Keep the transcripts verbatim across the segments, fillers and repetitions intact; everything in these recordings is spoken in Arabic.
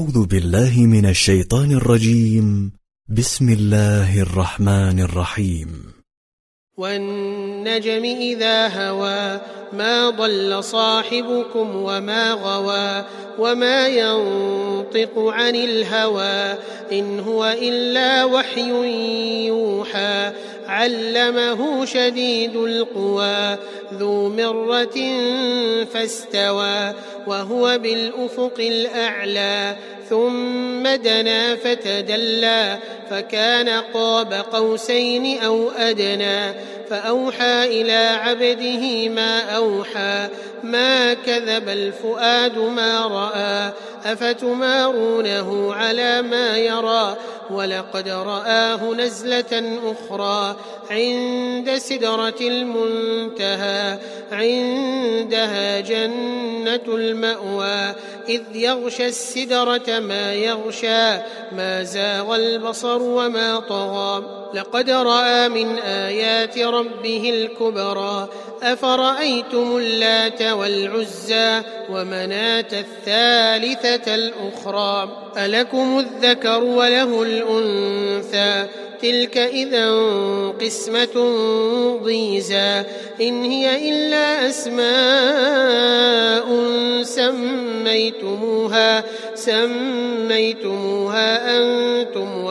أعوذ بالله من الشيطان الرجيم. بسم الله الرحمن الرحيم. والنجم إذا هوى ما ضل صاحبكم وما غوى وما ينطق عن الهوى إن هو إلا وحي يوحى علمه شديد القوى ذو مرة فاستوى وهو بالأفق الأعلى ثم دنا فتدلى فكان قاب قوسين أو أدنى فأوحى إلى عبده ما أوحى ما كذب الفؤاد ما رأى أفتمارونه على ما يرى ولقد رآه نزلة أخرى عند سدرة المنتهى عندها جنة المأوى إذ يغشى السدرة ما يغشى ما زاغ البصر وما طغى لقد رأى من آيات ربه الكبرى أفرأيتم اللات والعزى ومناة الثالثة الأخرى ألكم الذكر وله الأنثى تلك إذا قسمة ضيزى إن هي إلا أسماء سميتموها سميتموها أنتم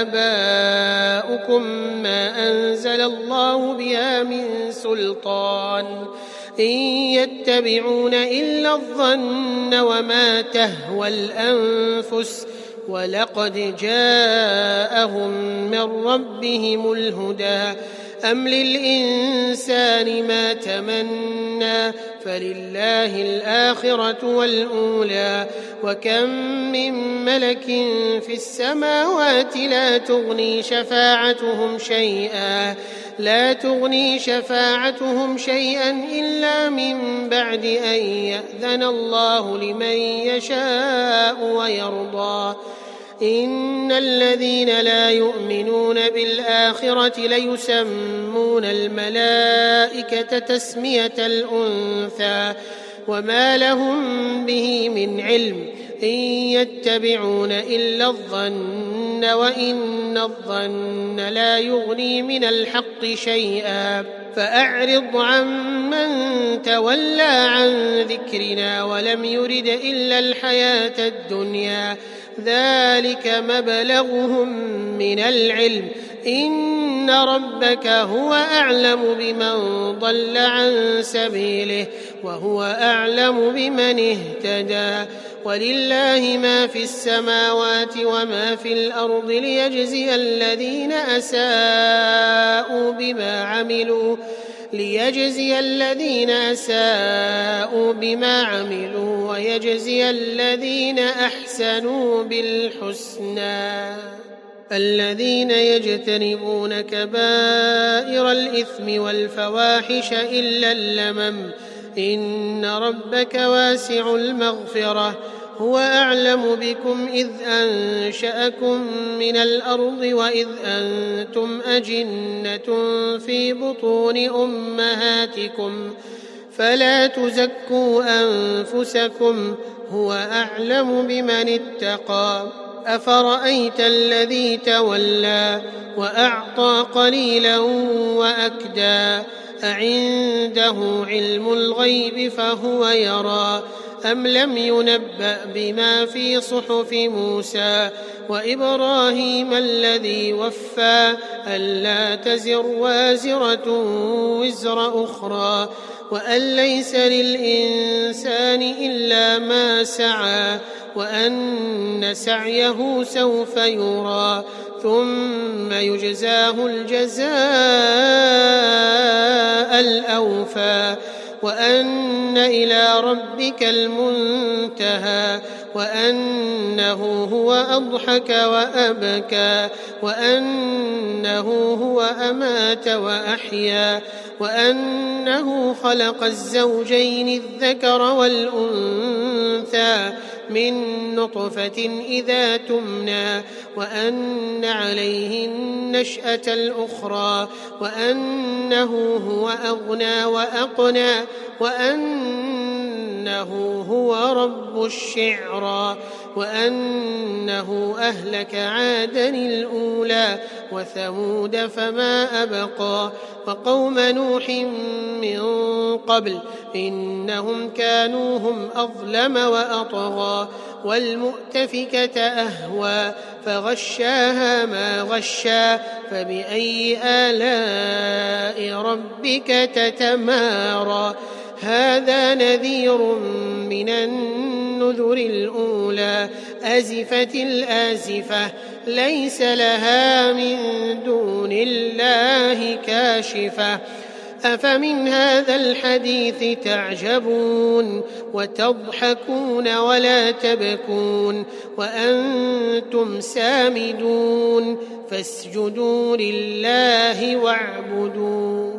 وآباؤكم ما أنزل الله بها من سلطان إن يتبعون إلا الظن وما تهوى الأنفس ولقد جاءهم من ربهم الهدى أم للإنسان ما تمنى فلله الآخرة والأولى وكم من ملك في السماوات لا تغني شفاعتهم شيئا لا تغني شفاعتهم شيئا إلا من بعد أن يأذن الله لمن يشاء ويرضى إن الذين لا يؤمنون بالآخرة ليسمون الملائكة تسمية الأنثى وما لهم به من علم إن يتبعون إلا الظن وإن الظن لا يغني من الحق شيئا فأعرض عمن تولى عن ذكرنا ولم يرد إلا الحياة الدنيا ذلك مبلغهم من العلم إن ربك هو أعلم بمن ضل عن سبيله وهو أعلم بمن اهتدى ولله ما في السماوات وما في الأرض ليجزي الذين أساءوا بما عملوا ليجزي الذين أساءوا بما عملوا ويجزي الذين أحسنوا بالحسنى الذين يجتنبون كبائر الإثم والفواحش إلا اللمم إن ربك واسع المغفرة هو أعلم بكم إذ أنشأكم من الأرض وإذ أنتم أجنة في بطون أمهاتكم فلا تزكوا أنفسكم هو أعلم بمن اتقى أفرأيت الذي تولى وأعطى قليلا وأكدى أعنده علم الغيب فهو يرى أم لم ينبأ بما في صحف موسى وإبراهيم الذي وفى ألا تزر وازرة وزر أخرى وأن ليس للإنسان إلا ما سعى وأن سعيه سوف يرى ثم يجزاه الجزاء الأوفى وأن إلى ربك المنتهى وأنه هو أضحك وأبكى وأنه هو أمات وأحيا وأنه خلق الزوجين الذكر والأنثى من نطفة إذا تمنى وأن عليه النشأة الأخرى وأنه هو أغنى وأقنى وأن وأنه هو رب الشعرى وأنه أهلك عادا الأولى وثمود فما أبقى وقوم نوح من قبل إنهم كانوا هم أظلم وأطغى والمؤتفكة أهوى فغشاها ما غشى فبأي آلاء ربك تتمارى هذا نذير من النذر الأولى أزفت الآزفة ليس لها من دون الله كاشفة أفمن هذا الحديث تعجبون وتضحكون ولا تبكون وأنتم سامدون فاسجدوا لله واعبدوا